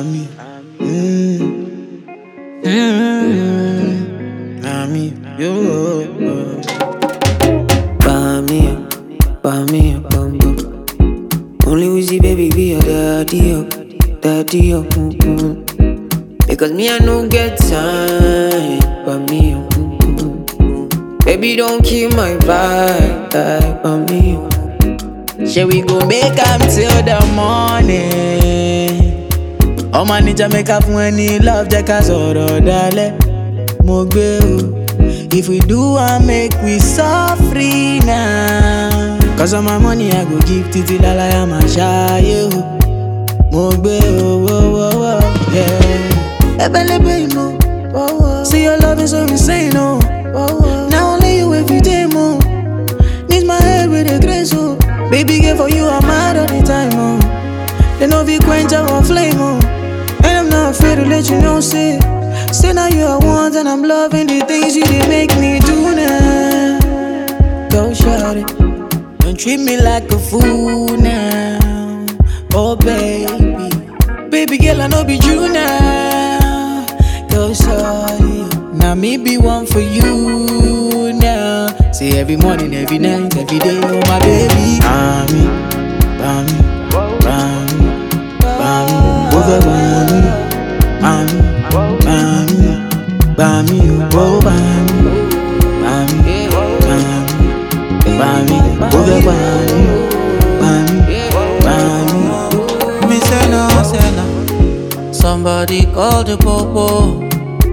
Ami. Ami. Yo. Bami, bam. Only Wizzy baby be your daddy up. Because me I no get time. Bami, baby don't kill my vibe. Bami, shall we go make am till the morning? Oh man, need Jamaica fún any love, jẹ́ ká sọ̀rọ̀ dalẹ̀. Mo gbé o. If we do and make we free now. Cause all my money I go give titi lalaya ma ṣayé o. Mo gbé o, yeah. Ebelebe imo, see your love is so insane, oh. Now only you every day, mo. Need my head with a grace, oh. Baby girl for you I'm mad all the time, oh. They know we quench our flame, oh. And I'm not afraid to let you know, say now you are one and I'm loving the things you did make me do now. Go shout it. Don't treat me like a fool now. Oh baby. Baby girl I know be you now. Go shout it. Now me be one for you now. Say every morning, every night, every day, oh my baby. Bami. Over Bami. Bami, oh Bami, over Bami. Me say no. Somebody call the popo.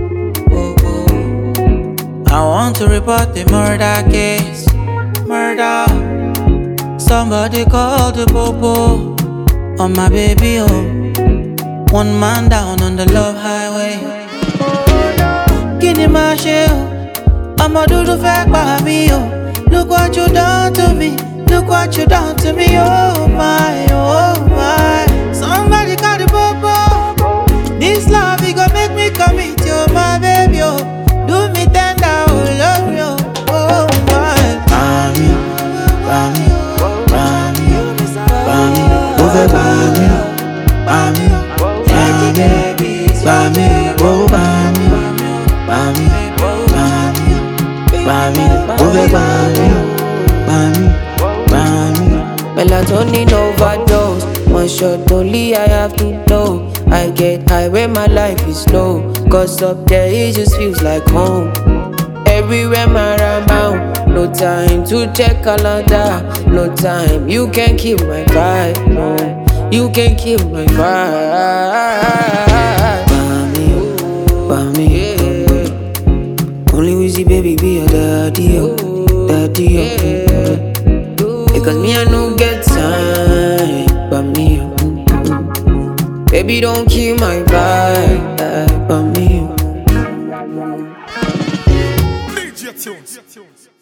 I want to report the murder case. Murder. Somebody call the popo. On my baby, oh. One man down on the love highway. Kini ma ṣe o, ọmọ dúdú fẹ́ pa mí o. Look what you done to me, look what you done to me, oh my. Somebody call the popo. This love, it gon' make me commit, oh my baby, oh. Do me tender, oh love you, oh my. Bami, over Bami, oh Bami, over Bami. Melatonin overdose. One shot only I have to blow. I get high when my life is slow. Cause up there it just feels like home. Everywhere my around. No time to check calendar. No time, you can kill my vibe. No, you can kill my vibe. Bami, only Wizzy baby be your daddy up. Because me I no get time. Bami, baby don't kill my vibe. Bami. DJ Tunes.